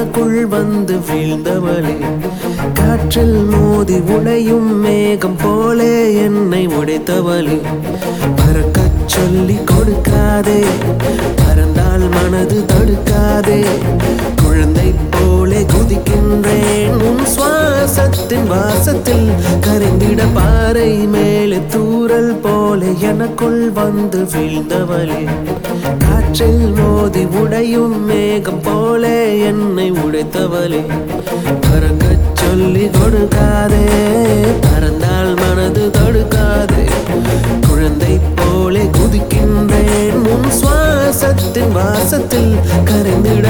எனக்குள் வந்து வீழ்ந்தவளே, காற்றில் மோதி உடையும் மேகம் போலே என்னை உடைத்தவளே. பறக்கச் சொல்லி கொடுக்காதே, பறந்தால் மனது தடுக்காதே. குழந்தை போலே குதிக்கின்றேன் உன் சுவாசத்தின் வாசத்தில், கரைந்திட பாறை மேலே தூறல் போலே எனக்குள் வந்து வீழ்ந்தவளே. காற்றில் மோதி உடையும் மேகம் போலே என்னை உடைத்தவளே. பறக்கச் சொல்லி கொடுக்காதே, பறந்தால் மனது தடுக்காதே. குழந்தை போலே குதிக்கின்றேன் உன் சுவாசத்தின் வாசத்தில், கரைந்திட.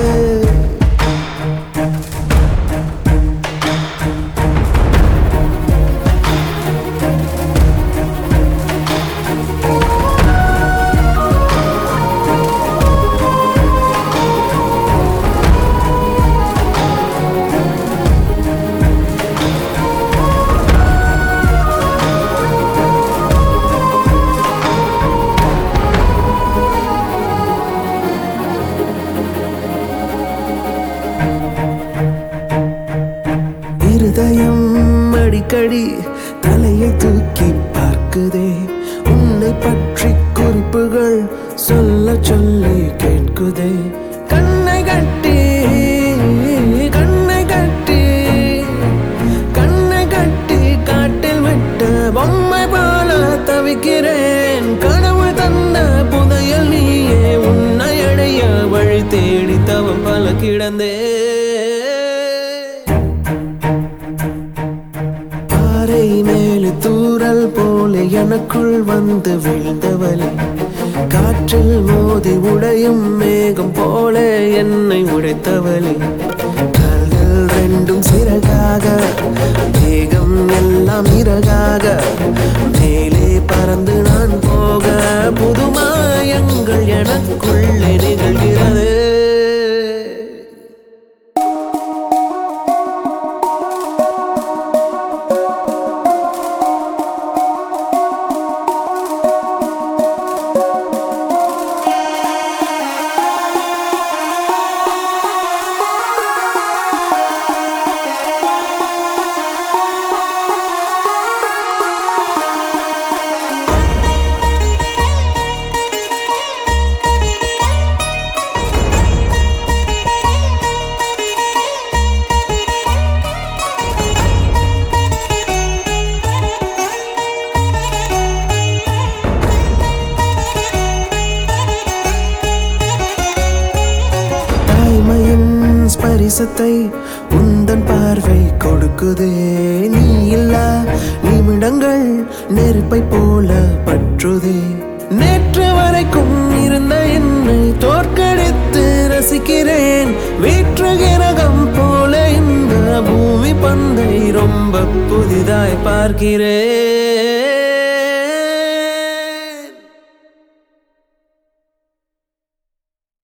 இருதயம் அடிக்கடி தலையை தூக்கி பார்க்குதே, உன்னை பற்றி குறிப்புகள் சொல்ல சொல்லி கேட்குதே. கண்ணை கட்டி கண்ணை கட்டி கண்ணை கட்டி காட்டில் விட்ட பொம்மை போல தவிக்கிறேன். கனவு தந்த புதையல் நீயே, உன்னை அடைய வழி தேடி தவம் பல கிடந்தே. மேலே தூறல் போலே எனக்குள் வந்து வீழ்ந்தவளே, காற்றில் மோதி உடையும் மேகம் போலே என்னை உடைத்தவளே. கால்கள் ரெண்டும் சிறகாக, வேகம் எல்லாம் இறகாக, மேலே பறந்து நான் போக புது மாயங்கள் எனக்குள்ளே நிகழ்கிறது. ஸ்பரிசத்தை உந்தன் பார்வை கொடுக்குதே, நீ இல்லா நிமிடங்கள் நெருப்பை போல பற்றுதே. நேற்று வரைக்கும் இருந்த என்னை தோற்கடித்து ரசிக்கிறேன், வேற்று கிரகம் போல இந்த பூமி பந்தை ரொம்ப புதிதாய் பார்க்கிறேன்.